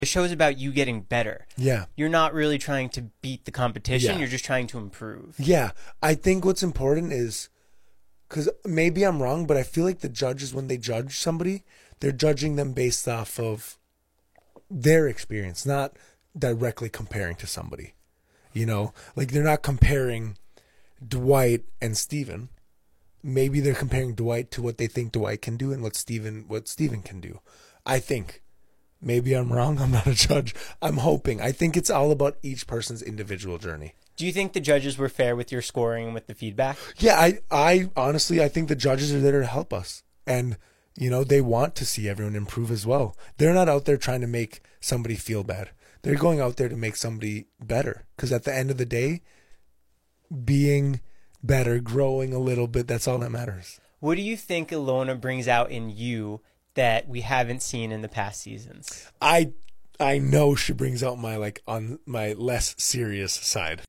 The show's about you getting better. Yeah. You're not really trying to beat the competition. Yeah. You're just trying to improve. Yeah. I think what's important is, because maybe I'm wrong, but I feel like the judges, when they judge somebody, they're judging them based off of their experience, not directly comparing to somebody. You know, like they're not comparing Dwight and Steven. Maybe they're comparing Dwight to what they think Dwight can do and what Steven can do. I think. Maybe I'm wrong. I'm not a judge. I'm hoping. I think it's all about each person's individual journey. Do you think the judges were fair with your scoring and with the feedback? Yeah, I honestly, I think the judges are there to help us. And, you know, they want to see everyone improve as well. They're not out there trying to make somebody feel bad. They're going out there to make somebody better. Because at the end of the day, being better, growing a little bit, that's all that matters. What do you think Ilona brings out in you that we haven't seen in the past seasons? I know she brings out my on my less serious side.